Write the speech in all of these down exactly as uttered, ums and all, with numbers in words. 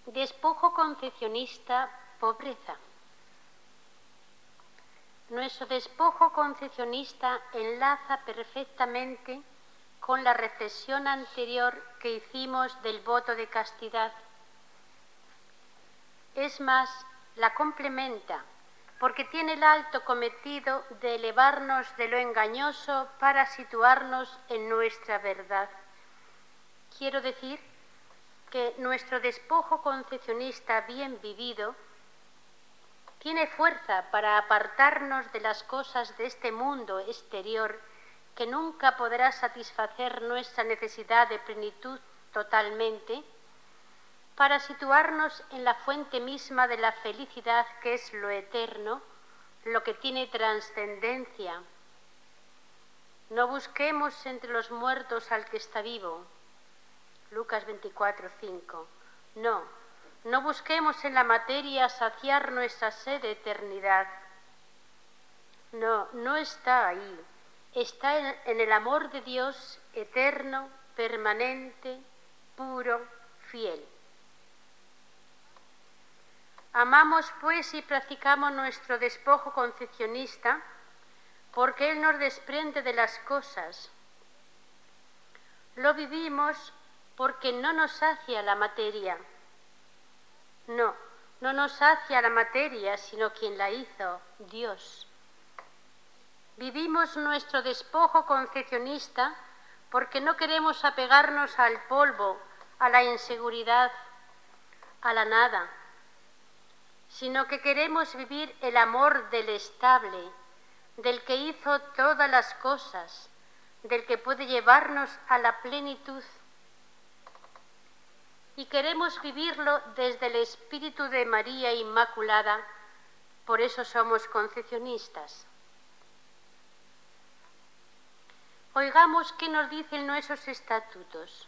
Despojo concesionista, pobreza. Nuestro despojo concesionista enlaza perfectamente con la reflexión anterior que hicimos del voto de castidad. Es más, la complementa, porque tiene el alto cometido de elevarnos de lo engañoso para situarnos en nuestra verdad. Quiero decir que nuestro despojo concesionista bien vivido tiene fuerza para apartarnos de las cosas de este mundo exterior que nunca podrá satisfacer nuestra necesidad de plenitud totalmente, para situarnos en la fuente misma de la felicidad que es lo eterno, lo que tiene trascendencia. No busquemos entre los muertos al que está vivo. Lucas veinticuatro, cinco. No, no busquemos en la materia saciar nuestra sed de eternidad. No, no está ahí. Está en, en el amor de Dios eterno, permanente, puro, fiel. Amamos, pues, y practicamos nuestro despojo concesionista porque Él nos desprende de las cosas. Lo vivimos porque no nos sacia la materia. No, no nos sacia la materia, sino quien la hizo, Dios. Vivimos nuestro despojo concesionista porque no queremos apegarnos al polvo, a la inseguridad, a la nada, sino que queremos vivir el amor del estable, del que hizo todas las cosas, del que puede llevarnos a la plenitud. Y queremos vivirlo desde el espíritu de María Inmaculada, por eso somos concesionistas. Oigamos qué nos dicen nuestros estatutos.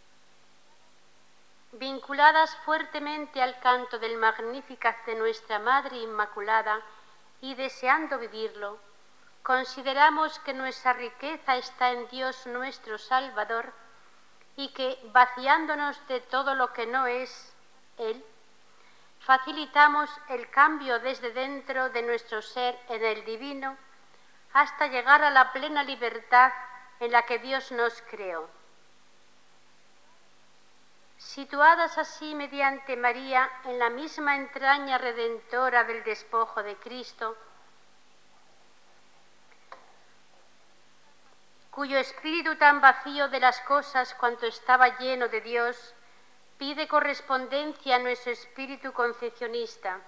Vinculadas fuertemente al canto del Magnificat de nuestra Madre Inmaculada y deseando vivirlo, consideramos que nuestra riqueza está en Dios nuestro Salvador y que, vaciándonos de todo lo que no es Él, facilitamos el cambio desde dentro de nuestro ser en el divino hasta llegar a la plena libertad en la que Dios nos creó. Situadas así mediante María en la misma entraña redentora del despojo de Cristo, cuyo espíritu tan vacío de las cosas cuanto estaba lleno de Dios, pide correspondencia a nuestro espíritu concesionista.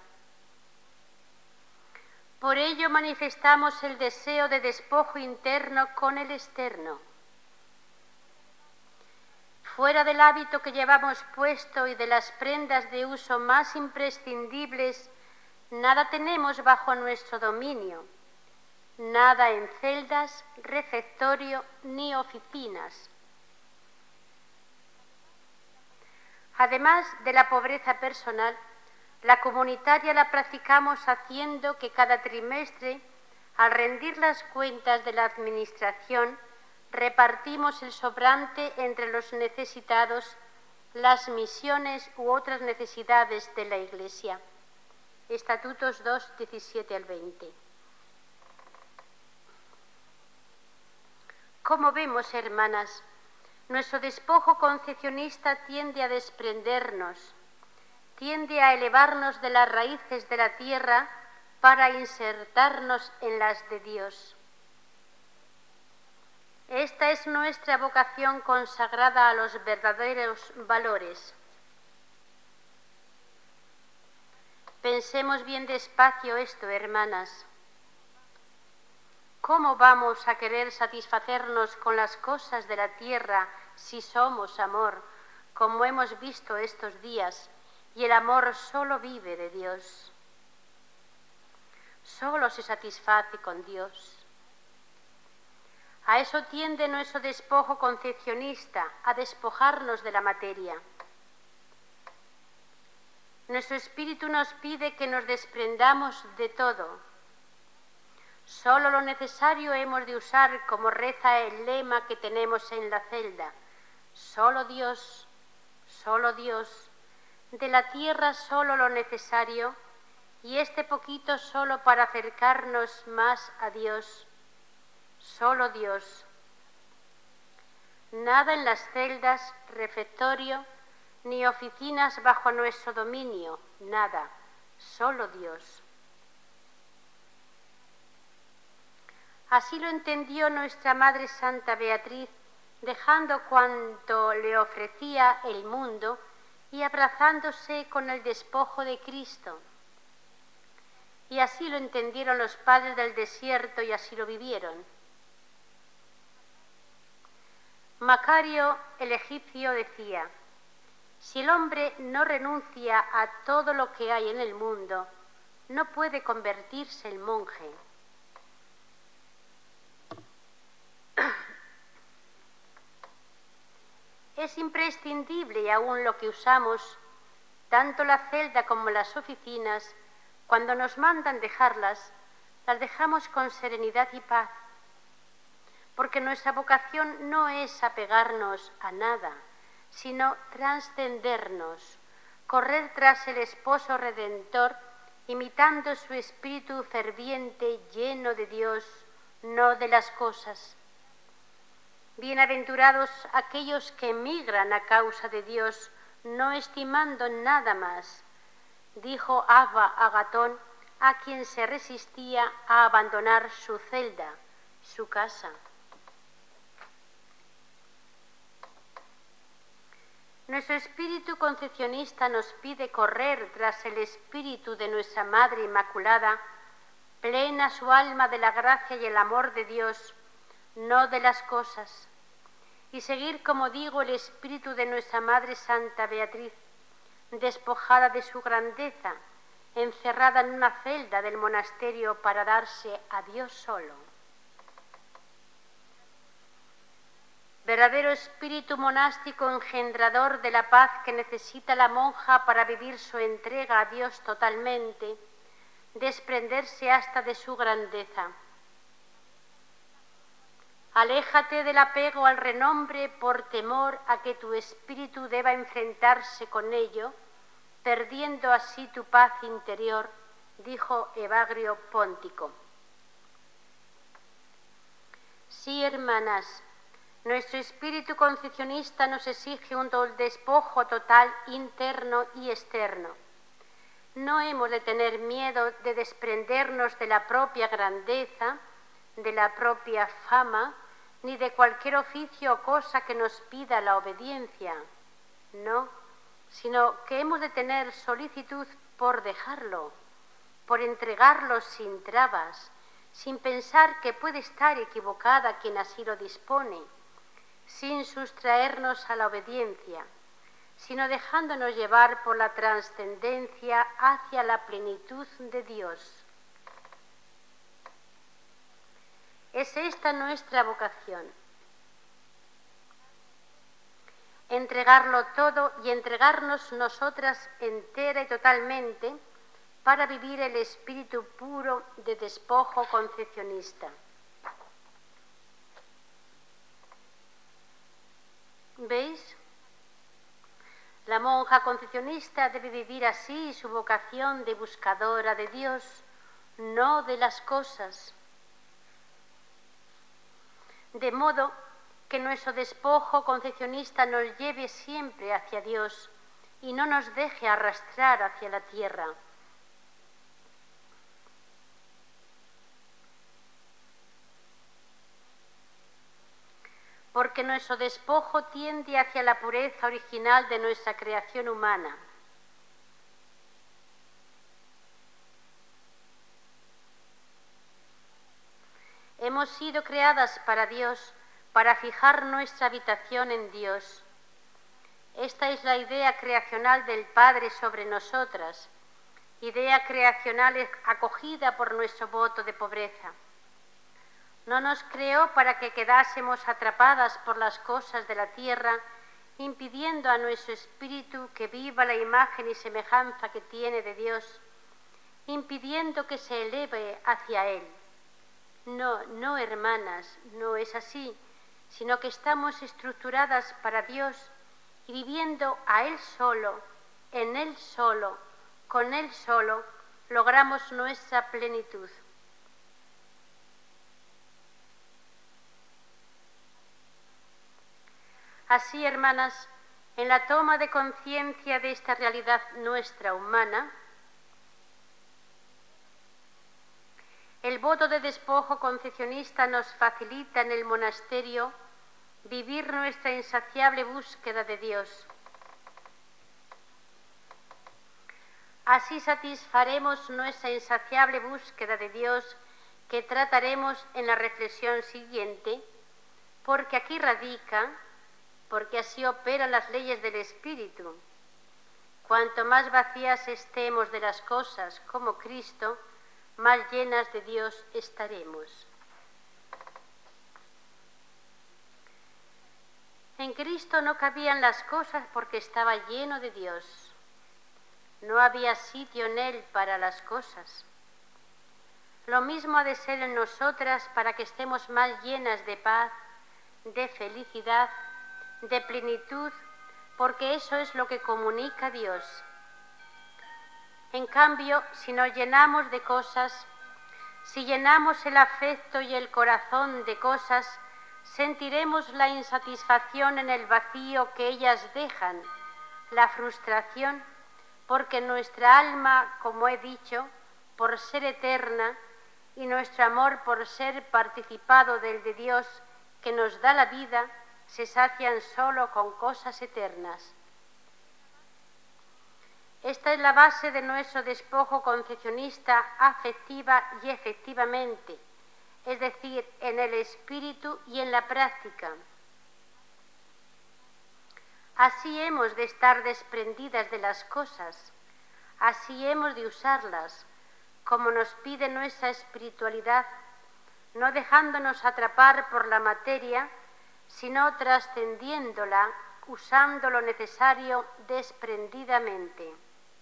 Por ello manifestamos el deseo de despojo interno con el externo. Fuera del hábito que llevamos puesto y de las prendas de uso más imprescindibles, nada tenemos bajo nuestro dominio, nada en celdas, refectorio ni oficinas. Además de la pobreza personal, la comunitaria la practicamos haciendo que cada trimestre, al rendir las cuentas de la administración, repartimos el sobrante entre los necesitados, las misiones u otras necesidades de la Iglesia. Estatutos dos, diecisiete al veinte. Como vemos, hermanas, nuestro despojo concesionista tiende a desprendernos, tiende a elevarnos de las raíces de la tierra para insertarnos en las de Dios. Esta es nuestra vocación consagrada a los verdaderos valores. Pensemos bien despacio esto, hermanas. ¿Cómo vamos a querer satisfacernos con las cosas de la tierra si somos amor, como hemos visto estos días, y el amor solo vive de Dios? Solo se satisface con Dios. A eso tiende nuestro despojo concesionista, a despojarnos de la materia. Nuestro espíritu nos pide que nos desprendamos de todo. Solo lo necesario hemos de usar, como reza el lema que tenemos en la celda. Solo Dios, solo Dios, de la tierra solo lo necesario, y este poquito solo para acercarnos más a Dios. Solo Dios. Nada en las celdas, refectorio, ni oficinas bajo nuestro dominio, nada, solo Dios. Así lo entendió nuestra Madre Santa Beatriz, dejando cuanto le ofrecía el mundo y abrazándose con el despojo de Cristo. Y así lo entendieron los padres del desierto y así lo vivieron. Macario el egipcio decía: si el hombre no renuncia a todo lo que hay en el mundo, no puede convertirse en monje. Es imprescindible y aún lo que usamos, tanto la celda como las oficinas, cuando nos mandan dejarlas, las dejamos con serenidad y paz, porque nuestra vocación no es apegarnos a nada, sino trascendernos, correr tras el esposo redentor, imitando su espíritu ferviente, lleno de Dios, no de las cosas. Bienaventurados aquellos que emigran a causa de Dios, no estimando nada más, dijo Abba Agatón a quien se resistía a abandonar su celda, su casa. Nuestro espíritu concepcionista nos pide correr tras el espíritu de nuestra Madre Inmaculada, plena su alma de la gracia y el amor de Dios, no de las cosas, y seguir, como digo, el espíritu de nuestra Madre Santa Beatriz, despojada de su grandeza, encerrada en una celda del monasterio para darse a Dios solo. Verdadero espíritu monástico engendrador de la paz que necesita la monja para vivir su entrega a Dios totalmente, desprenderse hasta de su grandeza. Aléjate del apego al renombre por temor a que tu espíritu deba enfrentarse con ello, perdiendo así tu paz interior, dijo Evagrio Póntico. Sí, hermanas, nuestro espíritu concepcionista nos exige un despojo total interno y externo. No hemos de tener miedo de desprendernos de la propia grandeza, de la propia fama, ni de cualquier oficio o cosa que nos pida la obediencia. No, sino que hemos de tener solicitud por dejarlo, por entregarlo sin trabas, sin pensar que puede estar equivocada quien así lo dispone, sin sustraernos a la obediencia, sino dejándonos llevar por la trascendencia hacia la plenitud de Dios. Es esta nuestra vocación, entregarlo todo y entregarnos nosotras entera y totalmente para vivir el espíritu puro de despojo concepcionista. ¿Veis? La monja concepcionista debe vivir así su vocación de buscadora de Dios, no de las cosas. De modo que nuestro despojo concepcionista nos lleve siempre hacia Dios y no nos deje arrastrar hacia la tierra. Porque nuestro despojo tiende hacia la pureza original de nuestra creación humana. Hemos sido creadas para Dios, para fijar nuestra habitación en Dios. Esta es la idea creacional del Padre sobre nosotras, idea creacional acogida por nuestro voto de pobreza. No nos creó para que quedásemos atrapadas por las cosas de la tierra, impidiendo a nuestro espíritu que viva la imagen y semejanza que tiene de Dios, impidiendo que se eleve hacia Él. No, no, hermanas, no es así, sino que estamos estructuradas para Dios y viviendo a Él solo, En Él solo, con Él solo, logramos nuestra plenitud. Así, hermanas, en la toma de conciencia de esta realidad nuestra humana, el voto de despojo concesionista nos facilita en el monasterio vivir nuestra insaciable búsqueda de Dios. Así satisfaremos nuestra insaciable búsqueda de Dios, que trataremos en la reflexión siguiente, porque aquí radica, porque así operan las leyes del Espíritu. Cuanto más vacías estemos de las cosas como Cristo, más llenas de Dios estaremos. En Cristo no cabían las cosas porque estaba lleno de Dios. No había sitio en Él para las cosas. Lo mismo ha de ser en nosotras para que estemos más llenas de paz, de felicidad, de plenitud, porque eso es lo que comunica Dios. En cambio, si nos llenamos de cosas, si llenamos el afecto y el corazón de cosas, sentiremos la insatisfacción en el vacío que ellas dejan, la frustración, porque nuestra alma, como he dicho, por ser eterna, y nuestro amor por ser participado del de Dios que nos da la vida, se sacian solo con cosas eternas. Esta es la base de nuestro despojo concesionista afectiva y efectivamente, es decir, en el espíritu y en la práctica. Así hemos de estar desprendidas de las cosas, así hemos de usarlas, como nos pide nuestra espiritualidad, no dejándonos atrapar por la materia, sino trascendiéndola, usando lo necesario desprendidamente.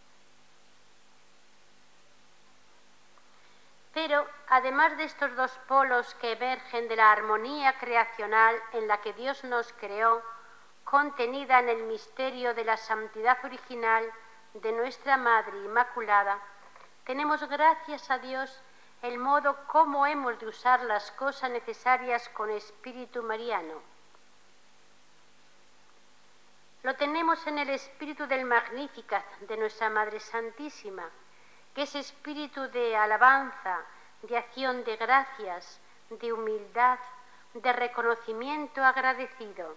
Pero, además de estos dos polos que emergen de la armonía creacional en la que Dios nos creó, contenida en el misterio de la santidad original de nuestra Madre Inmaculada, tenemos, gracias a Dios, el modo como hemos de usar las cosas necesarias con espíritu mariano. Lo tenemos en el espíritu del Magnificat de nuestra Madre Santísima, que es espíritu de alabanza, de acción de gracias, de humildad, de reconocimiento agradecido.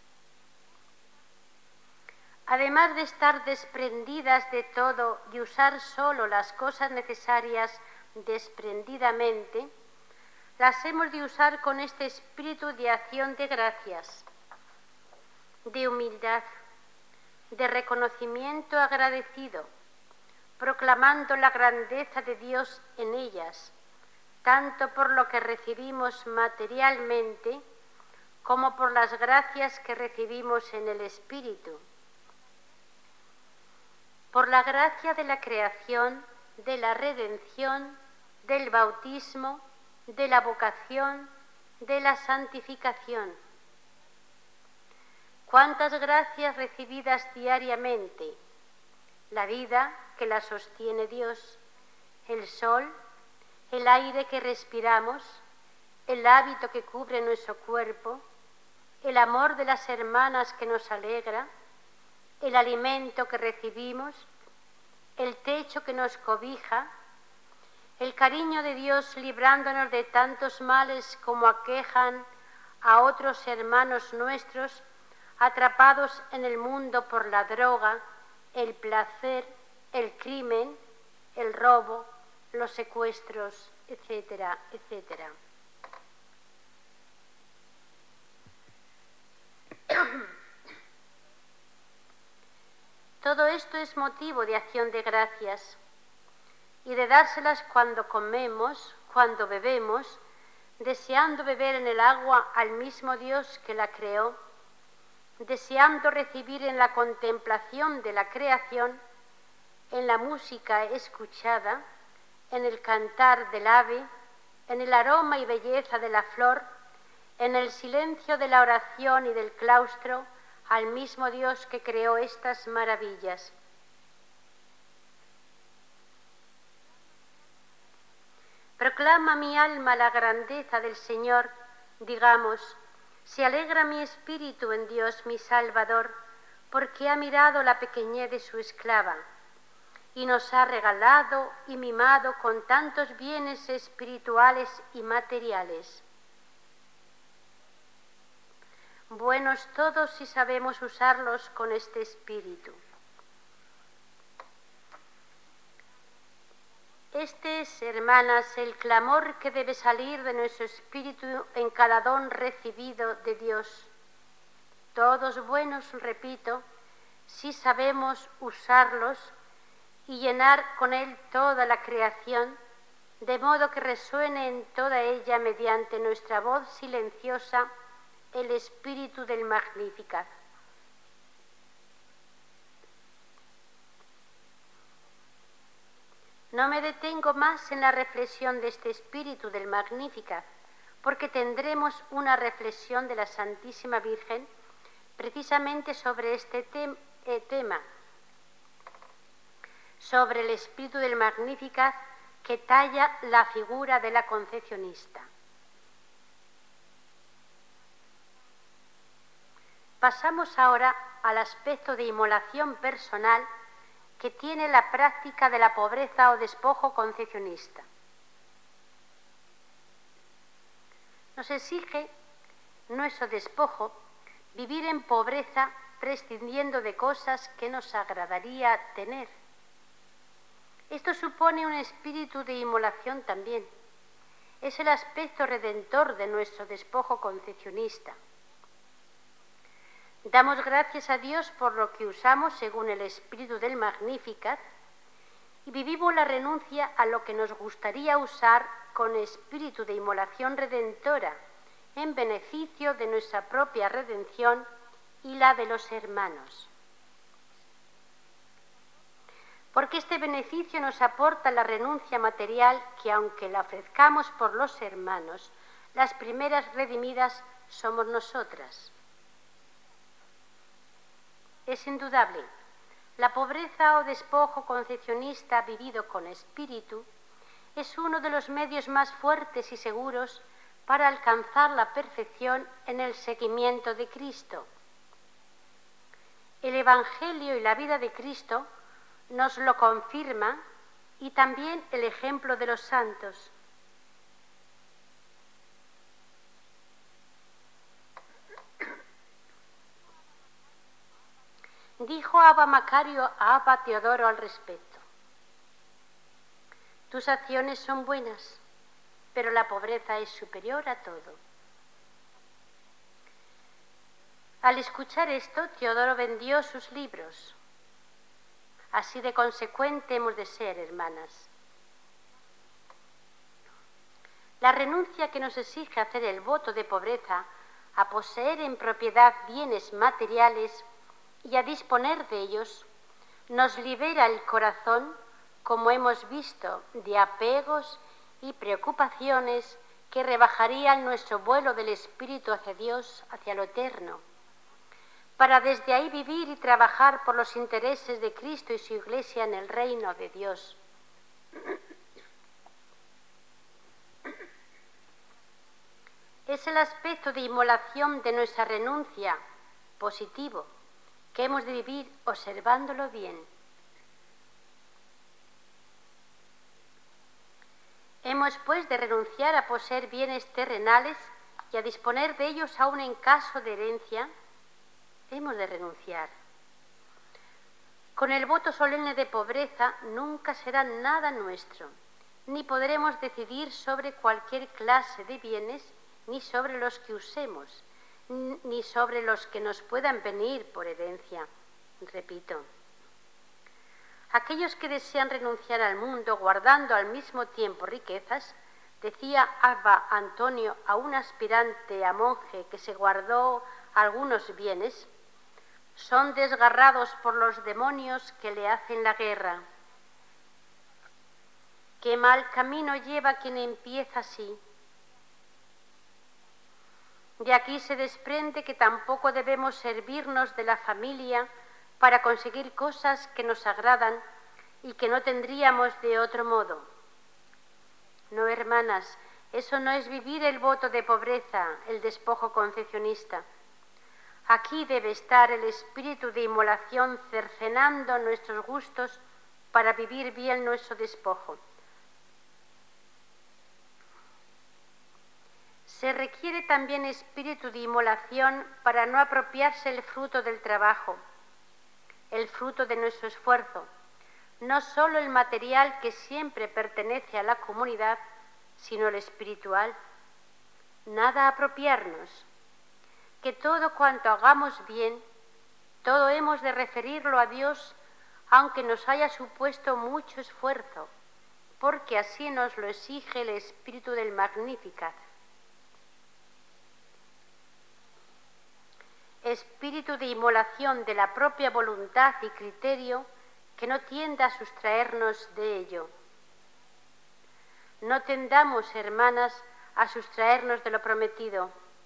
Además de estar desprendidas de todo y usar solo las cosas necesarias desprendidamente, las hemos de usar con este espíritu de acción de gracias, de humildad, de reconocimiento agradecido, proclamando la grandeza de Dios en ellas, tanto por lo que recibimos materialmente como por las gracias que recibimos en el Espíritu. Por la gracia de la creación, de la redención, del bautismo, de la vocación, de la santificación. Cuántas gracias recibidas diariamente, la vida que la sostiene Dios, el sol, el aire que respiramos, el hábito que cubre nuestro cuerpo, el amor de las hermanas que nos alegra, el alimento que recibimos, el techo que nos cobija, el cariño de Dios librándonos de tantos males como aquejan a otros hermanos nuestros atrapados en el mundo por la droga, el placer, el crimen, el robo, los secuestros, etcétera, etcétera. Todo esto es motivo de acción de gracias y de dárselas cuando comemos, cuando bebemos, deseando beber en el agua al mismo Dios que la creó, deseando recibir en la contemplación de la creación, en la música escuchada, en el cantar del ave, en el aroma y belleza de la flor, en el silencio de la oración y del claustro, al mismo Dios que creó estas maravillas. Proclama mi alma la grandeza del Señor, digamos, se alegra mi espíritu en Dios mi Salvador, porque ha mirado la pequeñez de su esclava, y nos ha regalado y mimado con tantos bienes espirituales y materiales. Buenos todos si sabemos usarlos con este espíritu. Este es, hermanas, el clamor que debe salir de nuestro espíritu en cada don recibido de Dios. Todos buenos, repito, si sabemos usarlos y llenar con él toda la creación, de modo que resuene en toda ella mediante nuestra voz silenciosa el espíritu del Magnificat. No me detengo más en la reflexión de este espíritu del Magnificat, porque tendremos una reflexión de la Santísima Virgen precisamente sobre este te eh, tema, sobre el espíritu del Magnificat que talla la figura de la concepcionista. Pasamos ahora al aspecto de inmolación personal que tiene la práctica de la pobreza o despojo concepcionista. Nos exige nuestro despojo vivir en pobreza prescindiendo de cosas que nos agradaría tener. Esto supone un espíritu de inmolación también. Es el aspecto redentor de nuestro despojo concepcionista. Damos gracias a Dios por lo que usamos según el espíritu del Magnificat y vivimos la renuncia a lo que nos gustaría usar con espíritu de inmolación redentora en beneficio de nuestra propia redención y la de los hermanos. Porque este beneficio nos aporta la renuncia material que, aunque la ofrezcamos por los hermanos, las primeras redimidas somos nosotras. Es indudable, la pobreza o despojo concepcionista vivido con espíritu es uno de los medios más fuertes y seguros para alcanzar la perfección en el seguimiento de Cristo. El Evangelio y la vida de Cristo nos lo confirma y también el ejemplo de los santos. Dijo Abba Macario a Abba Teodoro al respecto: tus acciones son buenas, pero la pobreza es superior a todo. Al escuchar esto, Teodoro vendió sus libros. Así de consecuente hemos de ser, hermanas. La renuncia que nos exige hacer el voto de pobreza a poseer en propiedad bienes materiales y a disponer de ellos, nos libera el corazón, como hemos visto, de apegos y preocupaciones que rebajarían nuestro vuelo del espíritu hacia Dios, hacia lo eterno, para desde ahí vivir y trabajar por los intereses de Cristo y su Iglesia en el reino de Dios. Es el aspecto de inmolación de nuestra renuncia positivo, que hemos de vivir observándolo bien. Hemos, pues, de renunciar a poseer bienes terrenales y a disponer de ellos aún en caso de herencia. Hemos de renunciar. Con el voto solemne de pobreza nunca será nada nuestro, ni podremos decidir sobre cualquier clase de bienes, ni sobre los que usemos, ni sobre los que nos puedan venir por herencia. Repito, aquellos que desean renunciar al mundo guardando al mismo tiempo riquezas, decía Abba Antonio a un aspirante a monje que se guardó algunos bienes, son desgarrados por los demonios que le hacen la guerra. Qué mal camino lleva quien empieza así. De aquí se desprende que tampoco debemos servirnos de la familia para conseguir cosas que nos agradan y que no tendríamos de otro modo. No, hermanas, eso no es vivir el voto de pobreza, el despojo concesionista. Aquí debe estar el espíritu de inmolación cercenando nuestros gustos para vivir bien nuestro despojo. Se requiere también espíritu de inmolación para no apropiarse el fruto del trabajo, el fruto de nuestro esfuerzo, no solo el material que siempre pertenece a la comunidad, sino el espiritual. Nada apropiarnos, que todo cuanto hagamos bien, todo hemos de referirlo a Dios, aunque nos haya supuesto mucho esfuerzo, porque así nos lo exige el espíritu del Magnificat. Espíritu de inmolación de la propia voluntad y criterio que no tienda a sustraernos de ello. No tendamos, hermanas, a sustraernos de lo prometido.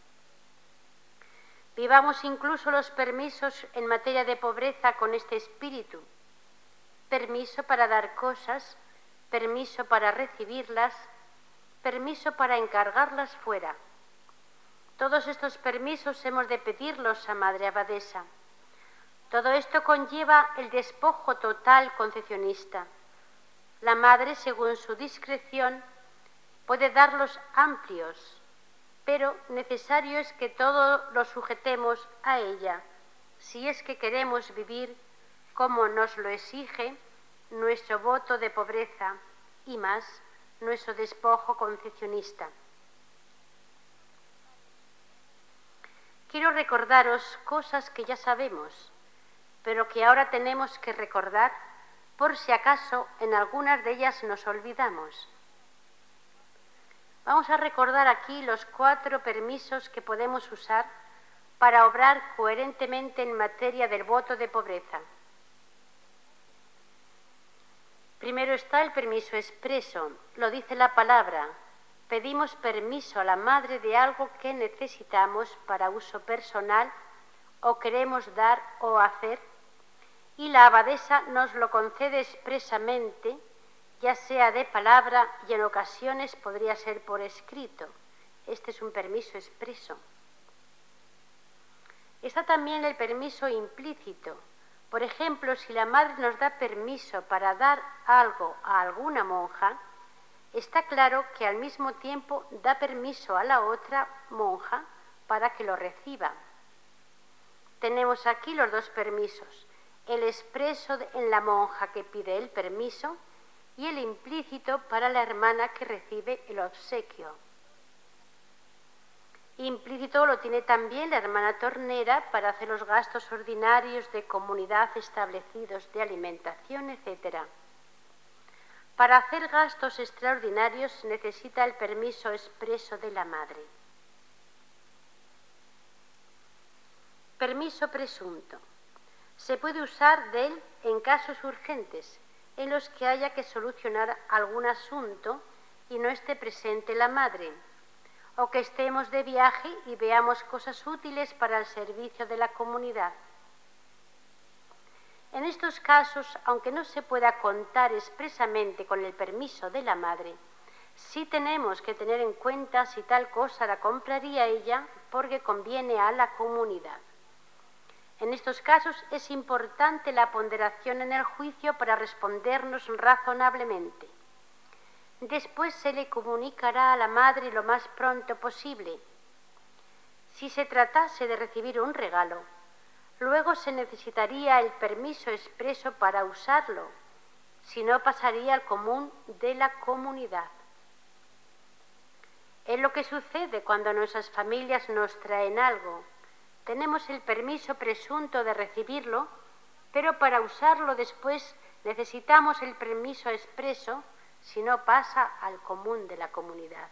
Vivamos incluso los permisos en materia de pobreza con este espíritu. Permiso para dar cosas, permiso para recibirlas, permiso para encargarlas fuera. Todos estos permisos hemos de pedirlos a Madre Abadesa. Todo esto conlleva el despojo total concesionista. La Madre, según su discreción, puede darlos amplios, pero necesario es que todo lo sujetemos a ella, si es que queremos vivir como nos lo exige nuestro voto de pobreza y más nuestro despojo concesionista. Quiero recordaros cosas que ya sabemos, pero que ahora tenemos que recordar por si acaso en algunas de ellas nos olvidamos. Vamos a recordar aquí los cuatro permisos que podemos usar para obrar coherentemente en materia del voto de pobreza. Primero está el permiso expreso, lo dice la palabra. Pedimos permiso a la Madre de algo que necesitamos para uso personal o queremos dar o hacer, y la abadesa nos lo concede expresamente, ya sea de palabra y en ocasiones podría ser por escrito. Este es un permiso expreso. Está también el permiso implícito. Por ejemplo, si la Madre nos da permiso para dar algo a alguna monja, está claro que al mismo tiempo da permiso a la otra monja para que lo reciba. Tenemos aquí los dos permisos, el expreso en la monja que pide el permiso y el implícito para la hermana que recibe el obsequio. Implícito lo tiene también la hermana tornera para hacer los gastos ordinarios de comunidad establecidos de alimentación, etcétera. Para hacer gastos extraordinarios se necesita el permiso expreso de la Madre. Permiso presunto. Se puede usar de él en casos urgentes, en los que haya que solucionar algún asunto y no esté presente la Madre, o que estemos de viaje y veamos cosas útiles para el servicio de la comunidad. En estos casos, aunque no se pueda contar expresamente con el permiso de la Madre, sí tenemos que tener en cuenta si tal cosa la compraría ella porque conviene a la comunidad. En estos casos es importante la ponderación en el juicio para respondernos razonablemente. Después se le comunicará a la Madre lo más pronto posible. Si se tratase de recibir un regalo, luego se necesitaría el permiso expreso para usarlo, si no pasaría al común de la comunidad. Es lo que sucede cuando nuestras familias nos traen algo. Tenemos el permiso presunto de recibirlo, pero para usarlo después necesitamos el permiso expreso, si no pasa al común de la comunidad.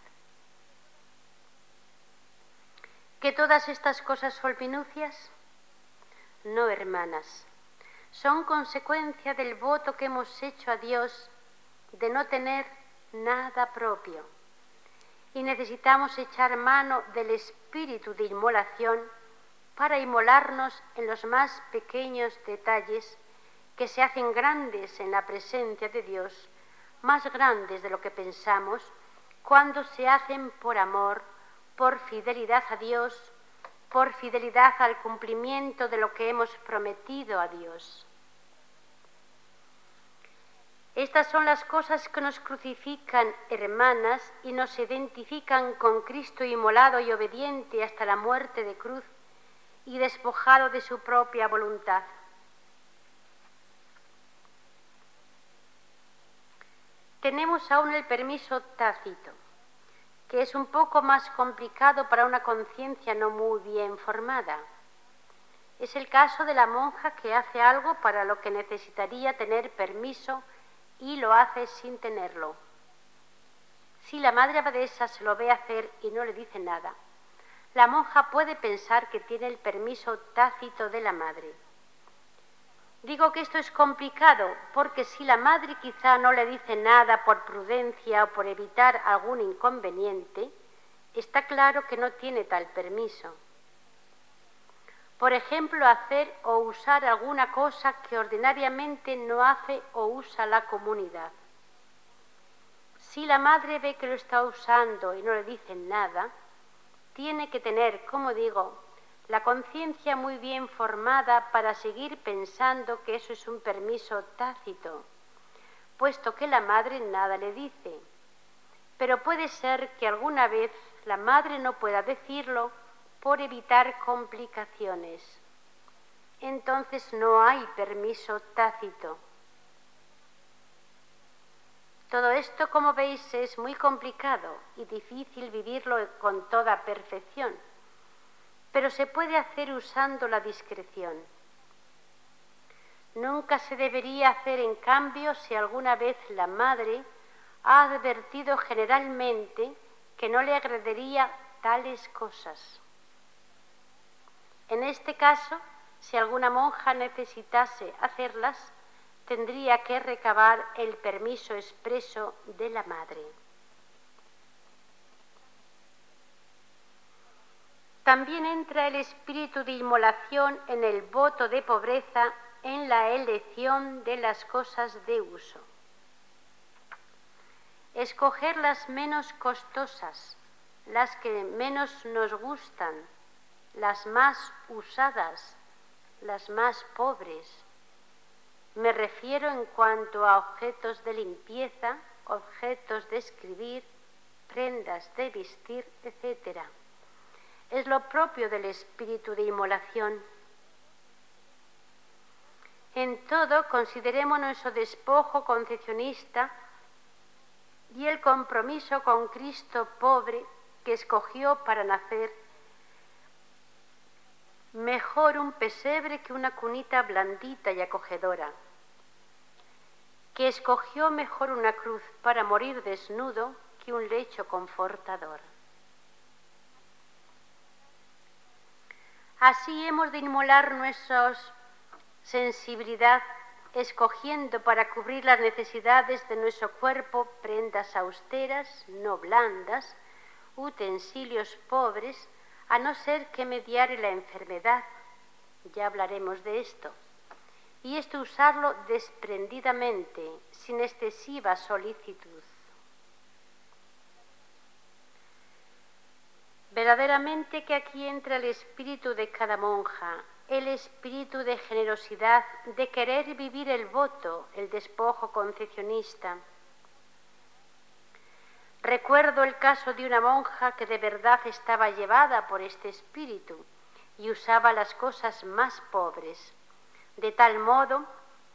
¿Que todas estas cosas son minucias? No, hermanas, son consecuencia del voto que hemos hecho a Dios de no tener nada propio. Y necesitamos echar mano del espíritu de inmolación para inmolarnos en los más pequeños detalles que se hacen grandes en la presencia de Dios, más grandes de lo que pensamos, cuando se hacen por amor, por fidelidad a Dios, por fidelidad al cumplimiento de lo que hemos prometido a Dios. Estas son las cosas que nos crucifican, hermanas, y nos identifican con Cristo inmolado y obediente hasta la muerte de cruz y despojado de su propia voluntad. Tenemos aún el permiso tácito, que es un poco más complicado para una conciencia no muy bien formada. Es el caso de la monja que hace algo para lo que necesitaría tener permiso y lo hace sin tenerlo. Si la madre abadesa se lo ve hacer y no le dice nada, la monja puede pensar que tiene el permiso tácito de la madre. Digo que esto es complicado porque si la madre quizá no le dice nada por prudencia o por evitar algún inconveniente, está claro que no tiene tal permiso. Por ejemplo, hacer o usar alguna cosa que ordinariamente no hace o usa la comunidad. Si la madre ve que lo está usando y no le dice nada, tiene que tener, como digo, la conciencia muy bien formada para seguir pensando que eso es un permiso tácito, puesto que la madre nada le dice. Pero puede ser que alguna vez la madre no pueda decirlo por evitar complicaciones. Entonces no hay permiso tácito. Todo esto, como veis, es muy complicado y difícil vivirlo con toda perfección, pero se puede hacer usando la discreción. Nunca se debería hacer, en cambio, si alguna vez la madre ha advertido generalmente que no le agradaría tales cosas. En este caso, si alguna monja necesitase hacerlas, tendría que recabar el permiso expreso de la madre. También entra el espíritu de inmolación en el voto de pobreza en la elección de las cosas de uso. Escoger las menos costosas, las que menos nos gustan, las más usadas, las más pobres. Me refiero en cuanto a objetos de limpieza, objetos de escribir, prendas de vestir, etcétera. Es lo propio del espíritu de inmolación. En todo, consideremos nuestro despojo concepcionista y el compromiso con Cristo pobre que escogió para nacer. Mejor un pesebre que una cunita blandita y acogedora, que escogió mejor una cruz para morir desnudo que un lecho confortador. Así hemos de inmolar nuestra sensibilidad, escogiendo para cubrir las necesidades de nuestro cuerpo prendas austeras, no blandas, utensilios pobres, a no ser que mediare la enfermedad, ya hablaremos de esto, y esto usarlo desprendidamente, sin excesiva solicitud. Verdaderamente que aquí entra el espíritu de cada monja, el espíritu de generosidad, de querer vivir el voto, el despojo concepcionista. Recuerdo el caso de una monja que de verdad estaba llevada por este espíritu y usaba las cosas más pobres, de tal modo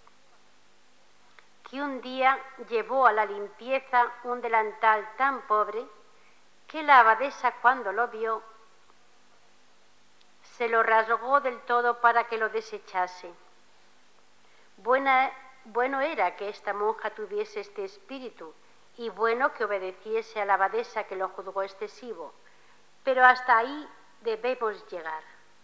que un día llevó a la limpieza un delantal tan pobre que la abadesa, cuando lo vio, se lo rasgó del todo para que lo desechase. Buena, bueno era que esta monja tuviese este espíritu, y bueno que obedeciese a la abadesa que lo juzgó excesivo, pero hasta ahí debemos llegar.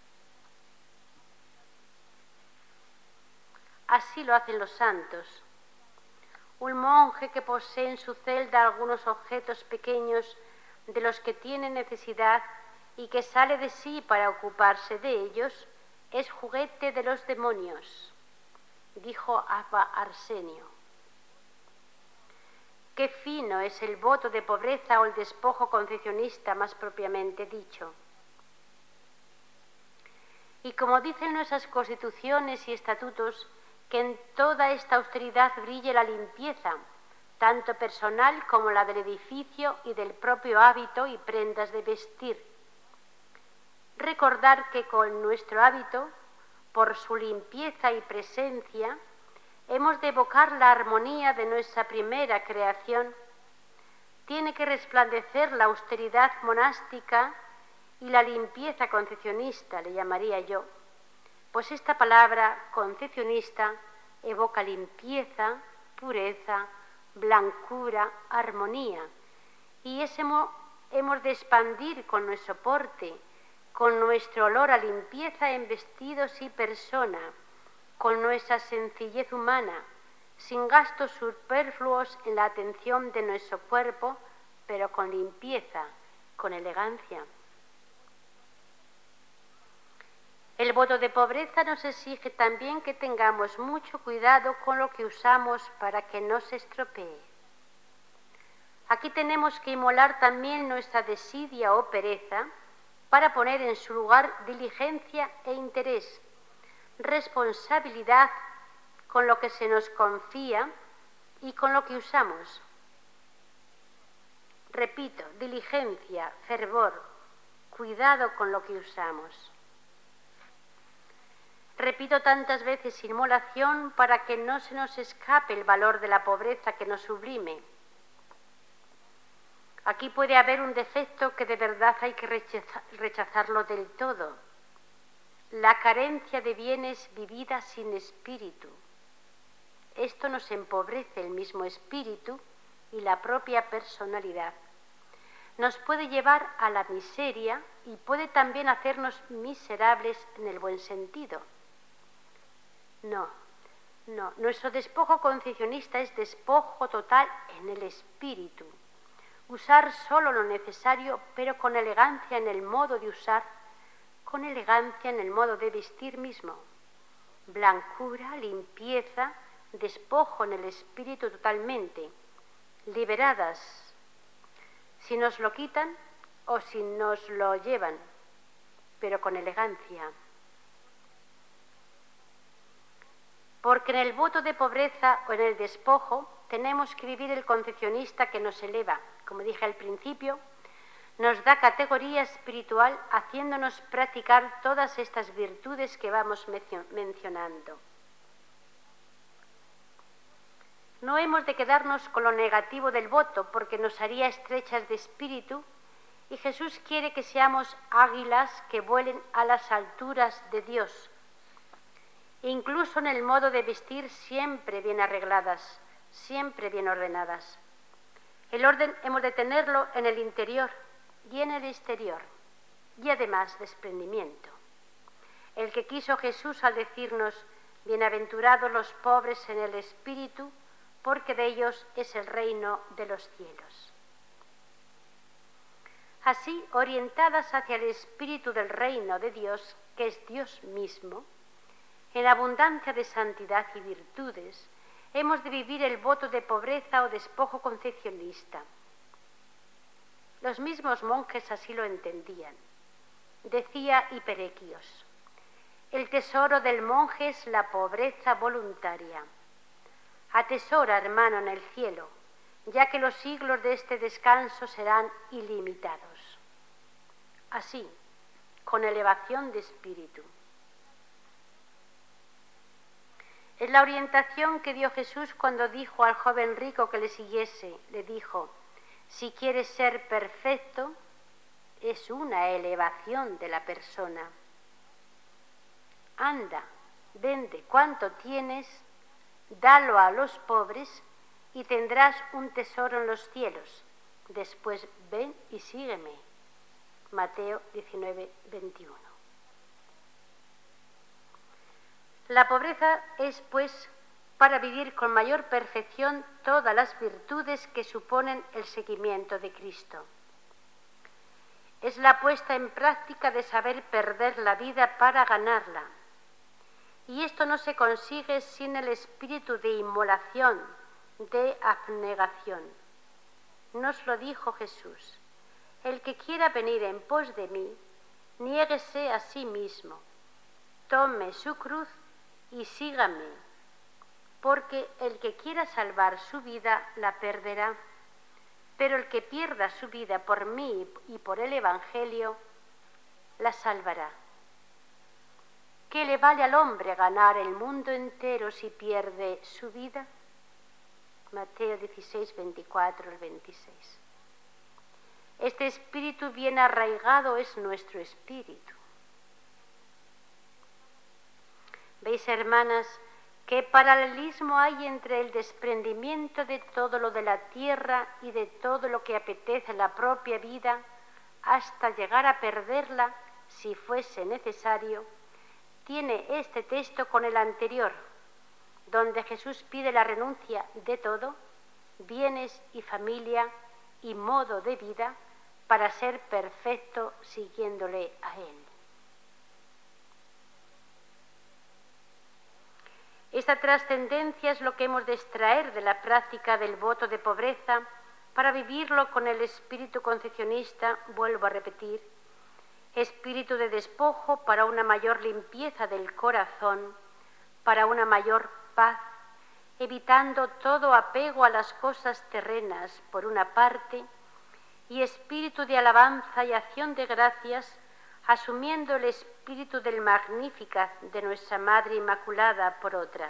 Así lo hacen los santos. Un monje que posee en su celda algunos objetos pequeños de los que tiene necesidad y que sale de sí para ocuparse de ellos, es juguete de los demonios, dijo Abba Arsenio. Qué fino es el voto de pobreza o el despojo concesionista más propiamente dicho. Y como dicen nuestras constituciones y estatutos, que en toda esta austeridad brille la limpieza, tanto personal como la del edificio y del propio hábito y prendas de vestir. Recordar que con nuestro hábito, por su limpieza y presencia, hemos de evocar la armonía de nuestra primera creación. Tiene que resplandecer la austeridad monástica y la limpieza concesionista, le llamaría yo, pues esta palabra concesionista evoca limpieza, pureza, blancura, armonía, y ese hemos de expandir con nuestro porte, con nuestro olor a limpieza en vestidos y persona, con nuestra sencillez humana, sin gastos superfluos en la atención de nuestro cuerpo, pero con limpieza, con elegancia. El voto de pobreza nos exige también que tengamos mucho cuidado con lo que usamos para que no se estropee. Aquí tenemos que inmolar también nuestra desidia o pereza para poner en su lugar diligencia e interés, responsabilidad con lo que se nos confía y con lo que usamos. Repito, diligencia, fervor, cuidado con lo que usamos. Repito tantas veces inmolación para que no se nos escape el valor de la pobreza que nos sublime. Aquí puede haber un defecto que de verdad hay que rechazarlo del todo. La carencia de bienes vivida sin espíritu. Esto nos empobrece el mismo espíritu y la propia personalidad. Nos puede llevar a la miseria y puede también hacernos miserables en el buen sentido. No, no, nuestro despojo concesionista es despojo total en el espíritu. Usar solo lo necesario, pero con elegancia en el modo de usar, con elegancia en el modo de vestir mismo. Blancura, limpieza, despojo en el espíritu totalmente, liberadas, si nos lo quitan o si nos lo llevan, pero con elegancia. Porque en el voto de pobreza o en el despojo tenemos que vivir el concesionista que nos eleva, como dije al principio, nos da categoría espiritual haciéndonos practicar todas estas virtudes que vamos mencionando. No hemos de quedarnos con lo negativo del voto porque nos haría estrechas de espíritu y Jesús quiere que seamos águilas que vuelen a las alturas de Dios. Incluso en el modo de vestir siempre bien arregladas, siempre bien ordenadas. El orden hemos de tenerlo en el interior y en el exterior, y además desprendimiento. El que quiso Jesús al decirnos, bienaventurados los pobres en el espíritu, porque de ellos es el reino de los cielos. Así, orientadas hacia el espíritu del reino de Dios, que es Dios mismo, en abundancia de santidad y virtudes, hemos de vivir el voto de pobreza o despojo concesionista. Los mismos monjes así lo entendían. Decía Hiperequios, el tesoro del monje es la pobreza voluntaria. Atesora, hermano, en el cielo, ya que los siglos de este descanso serán ilimitados. Así, con elevación de espíritu. Es la orientación que dio Jesús cuando dijo al joven rico que le siguiese. Le dijo, si quieres ser perfecto, es una elevación de la persona. Anda, vende cuanto tienes, dalo a los pobres y tendrás un tesoro en los cielos. Después ven y sígueme. Mateo diecinueve, veintiuno. La pobreza es, pues, para vivir con mayor perfección todas las virtudes que suponen el seguimiento de Cristo. Es la puesta en práctica de saber perder la vida para ganarla. Y esto no se consigue sin el espíritu de inmolación, de abnegación. nos lo dijo Jesús: el que quiera venir en pos de mí, niéguese a sí mismo, tome su cruz y sígame, porque el que quiera salvar su vida la perderá, pero el que pierda su vida por mí y por el Evangelio la salvará. ¿Qué le vale al hombre ganar el mundo entero si pierde su vida? Mateo dieciséis, veinticuatro al veintiséis. Este espíritu bien arraigado es nuestro espíritu. ¿Veis, hermanas, qué paralelismo hay entre el desprendimiento de todo lo de la tierra y de todo lo que apetece la propia vida hasta llegar a perderla si fuese necesario? Tiene este texto con el anterior, donde Jesús pide la renuncia de todo, bienes y familia y modo de vida, para ser perfecto siguiéndole a Él. Esta trascendencia es lo que hemos de extraer de la práctica del voto de pobreza para vivirlo con el espíritu concepcionista, vuelvo a repetir, espíritu de despojo para una mayor limpieza del corazón, para una mayor paz, evitando todo apego a las cosas terrenas por una parte, y espíritu de alabanza y acción de gracias, asumiendo el espíritu del Magnificat de nuestra Madre Inmaculada por otra.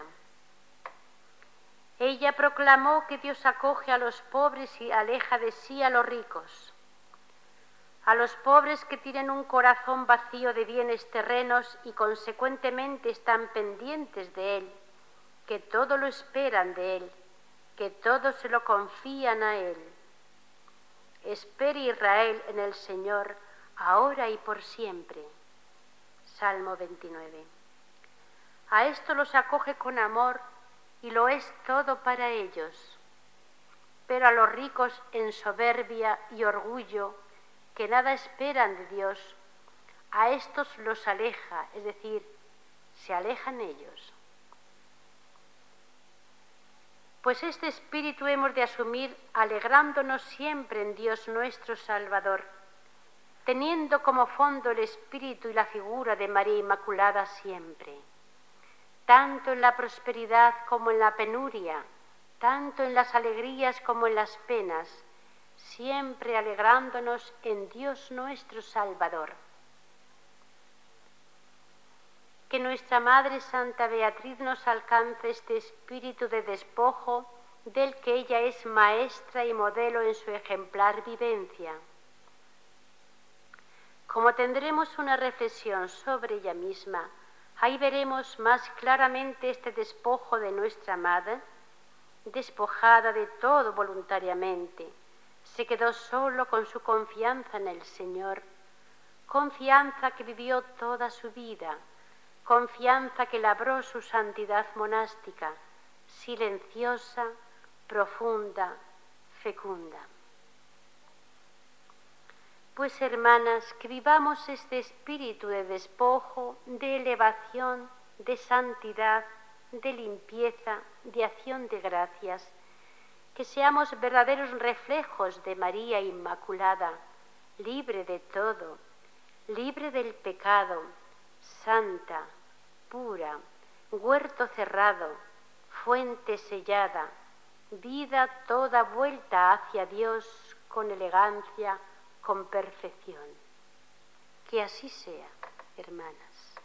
Ella proclamó que Dios acoge a los pobres y aleja de sí a los ricos. A los pobres que tienen un corazón vacío de bienes terrenos y consecuentemente están pendientes de Él, que todo lo esperan de Él, que todo se lo confían a Él. Espere Israel en el Señor, ahora y por siempre. Salmo veintinueve. A esto los acoge con amor y lo es todo para ellos. Pero a los ricos en soberbia y orgullo, que nada esperan de Dios, a estos los aleja, es decir, se alejan ellos. Pues este espíritu hemos de asumir alegrándonos siempre en Dios nuestro Salvador, teniendo como fondo el espíritu y la figura de María Inmaculada siempre, tanto en la prosperidad como en la penuria, tanto en las alegrías como en las penas, siempre alegrándonos en Dios nuestro Salvador. Que nuestra Madre Santa Beatriz nos alcance este espíritu de despojo del que ella es maestra y modelo en su ejemplar vivencia. Como tendremos una reflexión sobre ella misma, ahí veremos más claramente este despojo de nuestra Madre, despojada de todo voluntariamente. Se quedó solo con su confianza en el Señor, confianza que vivió toda su vida, confianza que labró su santidad monástica, silenciosa, profunda, fecunda. Pues, hermanas, que vivamos este espíritu de despojo, de elevación, de santidad, de limpieza, de acción de gracias, que seamos verdaderos reflejos de María Inmaculada, libre de todo, libre del pecado, santa, pura, huerto cerrado, fuente sellada, vida toda vuelta hacia Dios con elegancia, con perfección. Que así sea, hermanas.